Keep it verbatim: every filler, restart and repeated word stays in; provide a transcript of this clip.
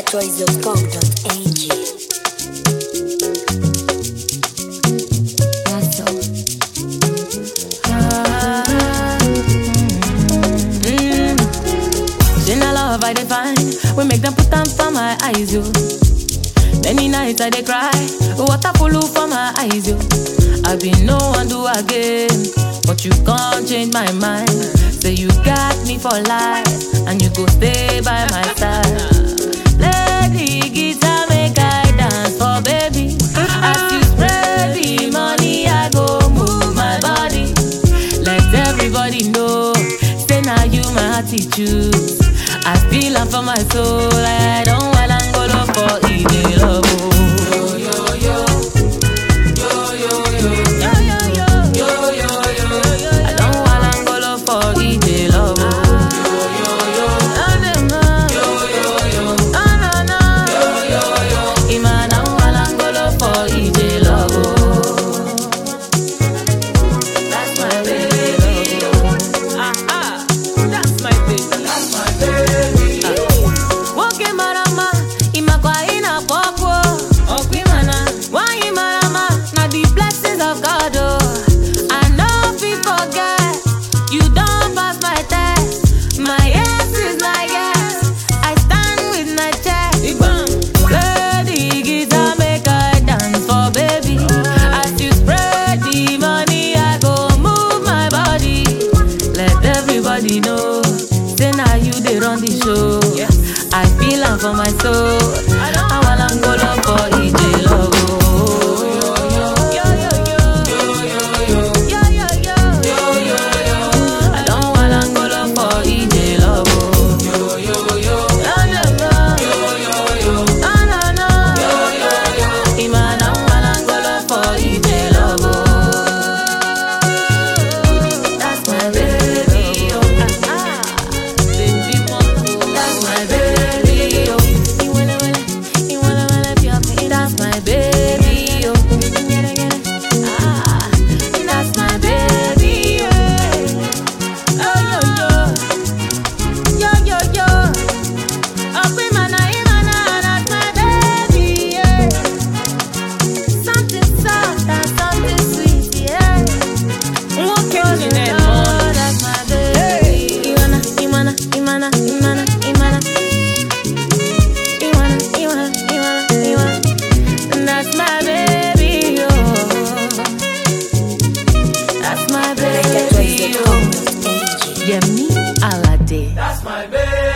toys dot com dot a g. That's all. Ah, mm. She na love I define. We make them put them for my eyes, yo. Many nights I dey cry, water full for my eyes, yo. I been no one do again, but you can't change my mind. Say you got me for life, and you go stay by my side. Play the guitar, make I dance for baby. As you spread the money, I go move my body. Let everybody know, say now you my attitude. I feel it for my soul, I don't want to go look for easy love. Yo, yo, yo. Yo, yo, yo. Yo, yo, yo. Yo, yo, yo. I don't want to go look for easy love. Yo, yo, yo. Yo, yo, yo. No, no, no. Yo, yo, yo. Ima, I don't want to go look for easy love. That's my baby. Ah, ah. That's my baby. That's my baby. Woke marama, imakwa ina popo. Okwi mana, why marama? Na the blessings of God, oh. I know if you forget, you don't pass my test. My yes is my yes. I stand with my chest. Play the guitar, make I dance for baby. As you spread the money, I go move my body. Let everybody know, say now you they run the show. I feel am for my soul. I wanna go love for E J love. I don't wanna go love for E J love. No, no, no. Ima, I don't wanna go love for E J love. That's my baby, oh. Ah, ah. Baby, mama. That's my baby, oh. You wanna, wanna, you wanna, wanna be up me. That's my baby, oh. Ah, that's my baby, oh. Oh, yo, yo. Yo, yo, yo. Up in my night, that's my baby, yeah. Something soft and something sweet, yeah. Okay, oh, yo, yo, that's my baby. Iwana, Iwana, Iwana, Iwana, Iwana. Iwana, Iwana, Iwana, Iwana. That's my baby, oh. That's my toys baby, dot com oh. dot a g. Yeah, me, Alade. That's my baby.